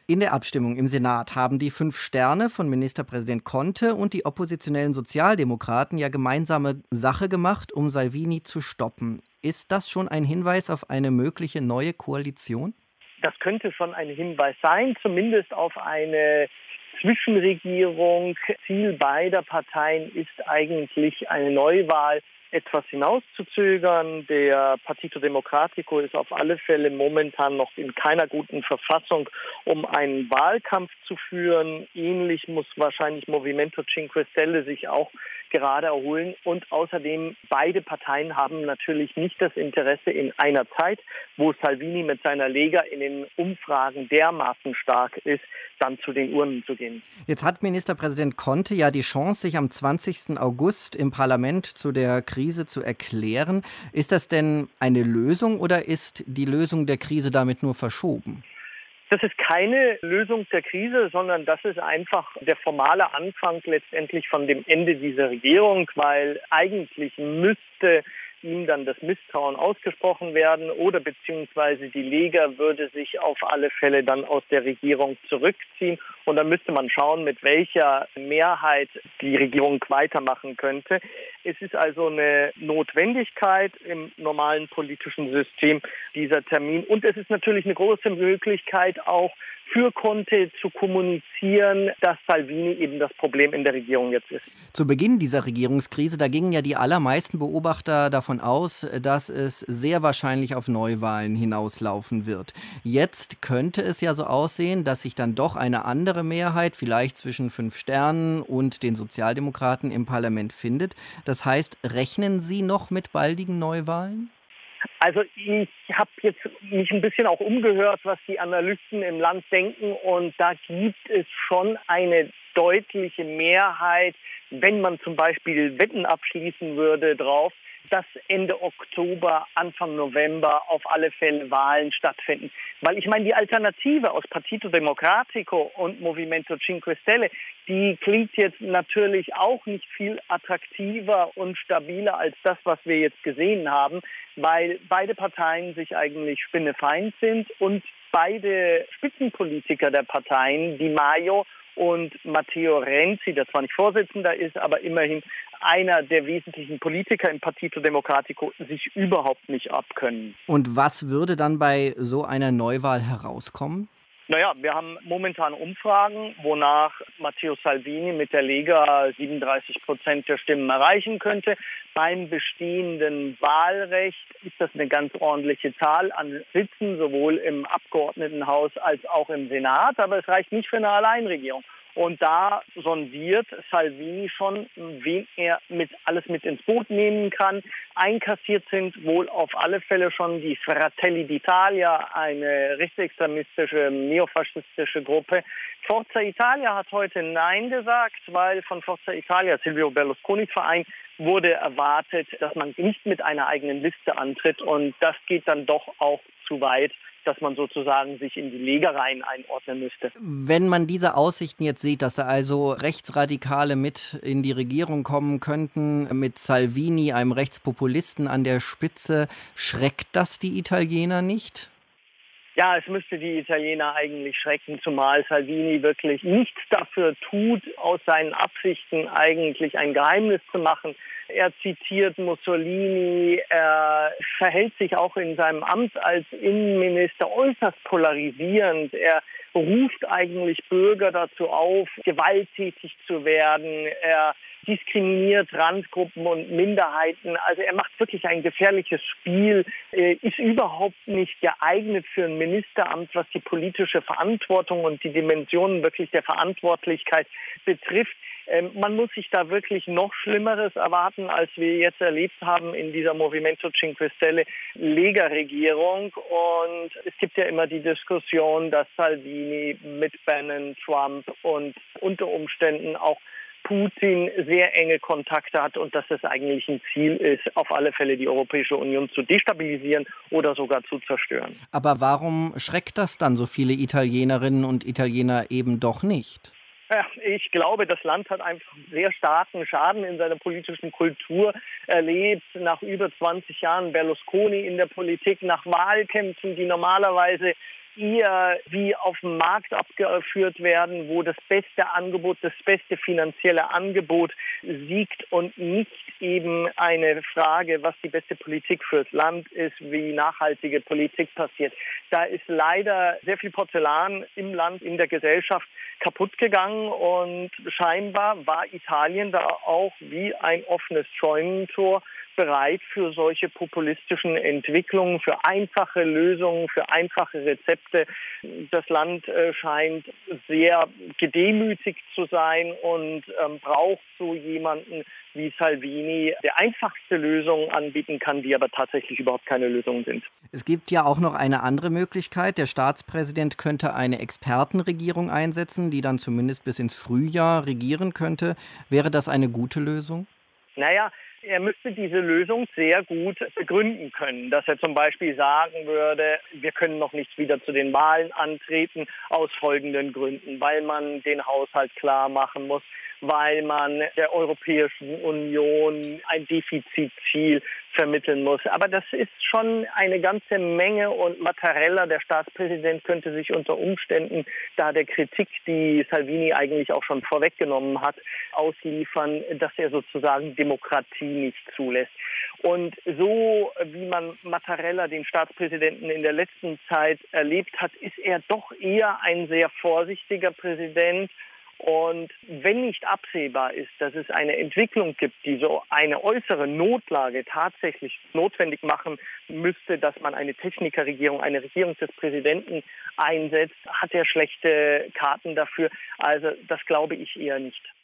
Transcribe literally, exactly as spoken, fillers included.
In der Abstimmung im Senat haben die Fünf Sterne von Ministerpräsident Conte und die oppositionellen Sozialdemokraten ja gemeinsame Sache gemacht, um Salvini zu stoppen. Ist das schon ein Hinweis auf eine mögliche neue Koalition? Das könnte schon ein Hinweis sein, zumindest auf eine Zwischenregierung. Ziel beider Parteien ist eigentlich eine Neuwahl etwas hinauszuzögern. Der Partito Democratico ist auf alle Fälle momentan noch in keiner guten Verfassung, um einen Wahlkampf zu führen. Ähnlich muss wahrscheinlich Movimento Cinque Stelle sich auch gerade erholen. Und außerdem, beide Parteien haben natürlich nicht das Interesse in einer Zeit, wo Salvini mit seiner Lega in den Umfragen dermaßen stark ist, dann zu den Urnen zu gehen. Jetzt hat Ministerpräsident Conte ja die Chance, sich am zwanzigsten August im Parlament zu der Krise zu erklären. Ist das denn eine Lösung oder ist die Lösung der Krise damit nur verschoben? Das ist keine Lösung der Krise, sondern das ist einfach der formale Anfang letztendlich von dem Ende dieser Regierung, weil eigentlich müsste ihm dann das Misstrauen ausgesprochen werden oder beziehungsweise die Lega würde sich auf alle Fälle dann aus der Regierung zurückziehen und dann müsste man schauen, mit welcher Mehrheit die Regierung weitermachen könnte. Es ist also eine Notwendigkeit im normalen politischen System, dieser Termin. Und es ist natürlich eine große Möglichkeit auch für Conte zu kommunizieren, dass Salvini eben das Problem in der Regierung jetzt ist. Zu Beginn dieser Regierungskrise, da gingen ja die allermeisten Beobachter davon aus, dass es sehr wahrscheinlich auf Neuwahlen hinauslaufen wird. Jetzt könnte es ja so aussehen, dass sich dann doch eine andere Mehrheit, vielleicht zwischen Fünf Sternen und den Sozialdemokraten im Parlament findet. Das heißt, rechnen Sie noch mit baldigen Neuwahlen? Also ich habe jetzt mich ein bisschen auch umgehört, was die Analysten im Land denken und da gibt es schon eine deutliche Mehrheit, wenn man zum Beispiel Wetten abschließen würde drauf, dass Ende Oktober, Anfang November auf alle Fälle Wahlen stattfinden. Weil ich meine, die Alternative aus Partito Democratico und Movimento Cinque Stelle, die klingt jetzt natürlich auch nicht viel attraktiver und stabiler als das, was wir jetzt gesehen haben, weil beide Parteien sich eigentlich spinnefeind sind und beide Spitzenpolitiker der Parteien, Di Maio und Matteo Renzi, der zwar nicht Vorsitzender ist, aber immerhin einer der wesentlichen Politiker im Partito Democratico, sich überhaupt nicht abkönnen. Und was würde dann bei so einer Neuwahl herauskommen? Naja, wir haben momentan Umfragen, wonach Matteo Salvini mit der Lega siebenunddreißig Prozent der Stimmen erreichen könnte. Beim bestehenden Wahlrecht ist das eine ganz ordentliche Zahl an Sitzen, sowohl im Abgeordnetenhaus als auch im Senat. Aber es reicht nicht für eine Alleinregierung. Und da sondiert Salvini schon, wen er mit alles mit ins Boot nehmen kann. Einkassiert sind wohl auf alle Fälle schon die Fratelli d'Italia, eine rechtsextremistische, neofaschistische Gruppe. Forza Italia hat heute Nein gesagt, weil von Forza Italia, Silvio Berlusconis Verein, wurde erwartet, dass man nicht mit einer eigenen Liste antritt. Und das geht dann doch auch zu weit, dass man sozusagen sich in die Legereien einordnen müsste. Wenn man diese Aussichten jetzt sieht, dass da also Rechtsradikale mit in die Regierung kommen könnten, mit Salvini, einem Rechtspopulisten an der Spitze, schreckt das die Italiener nicht? Ja, es müsste die Italiener eigentlich schrecken, zumal Salvini wirklich nichts dafür tut, aus seinen Absichten eigentlich ein Geheimnis zu machen. Er zitiert Mussolini, er verhält sich auch in seinem Amt als Innenminister äußerst polarisierend. Er ruft eigentlich Bürger dazu auf, gewalttätig zu werden. Er diskriminiert Randgruppen und Minderheiten. Also er macht wirklich ein gefährliches Spiel, ist überhaupt nicht geeignet für ein Ministeramt, was die politische Verantwortung und die Dimensionen wirklich der Verantwortlichkeit betrifft. Man muss sich da wirklich noch Schlimmeres erwarten, als wir jetzt erlebt haben in dieser Movimento Cinque Stelle Lega-Regierung. Und es gibt ja immer die Diskussion, dass Salvini mit Bannon, Trump und unter Umständen auch Putin sehr enge Kontakte hat und dass es eigentlich ein Ziel ist, auf alle Fälle die Europäische Union zu destabilisieren oder sogar zu zerstören. Aber warum schreckt das dann so viele Italienerinnen und Italiener eben doch nicht? Ja, ich glaube, das Land hat einfach einen sehr starken Schaden in seiner politischen Kultur erlebt. Nach über zwanzig Jahren Berlusconi in der Politik, nach Wahlkämpfen, die normalerweise eher wie auf dem Markt abgeführt werden, wo das beste Angebot, das beste finanzielle Angebot siegt und nicht eben eine Frage, was die beste Politik fürs Land ist, wie nachhaltige Politik passiert. Da ist leider sehr viel Porzellan im Land, in der Gesellschaft kaputt gegangen und scheinbar war Italien da auch wie ein offenes Scheunentor bereit für solche populistischen Entwicklungen, für einfache Lösungen, für einfache Rezepte. Das Land äh, scheint sehr gedemütigt zu sein und ähm, braucht so jemanden wie Salvini, der einfachste Lösungen anbieten kann, die aber tatsächlich überhaupt keine Lösungen sind. Es gibt ja auch noch eine andere Möglichkeit. Der Staatspräsident könnte eine Expertenregierung einsetzen, die dann zumindest bis ins Frühjahr regieren könnte. Wäre das eine gute Lösung? Naja, er müsste diese Lösung sehr gut begründen können, dass er zum Beispiel sagen würde, wir können noch nicht wieder zu den Wahlen antreten aus folgenden Gründen, weil man den Haushalt klar machen muss, weil man der Europäischen Union ein Defizitziel vermitteln muss. Aber das ist schon eine ganze Menge und Mattarella, der Staatspräsident, könnte sich unter Umständen, da der Kritik, die Salvini eigentlich auch schon vorweggenommen hat, ausliefern, dass er sozusagen Demokratie nicht zulässt. Und so wie man Mattarella, den Staatspräsidenten, in der letzten Zeit erlebt hat, ist er doch eher ein sehr vorsichtiger Präsident. Und wenn nicht absehbar ist, dass es eine Entwicklung gibt, die so eine äußere Notlage tatsächlich notwendig machen müsste, dass man eine Technikerregierung, eine Regierung des Präsidenten einsetzt, hat er schlechte Karten dafür. Also das glaube ich eher nicht.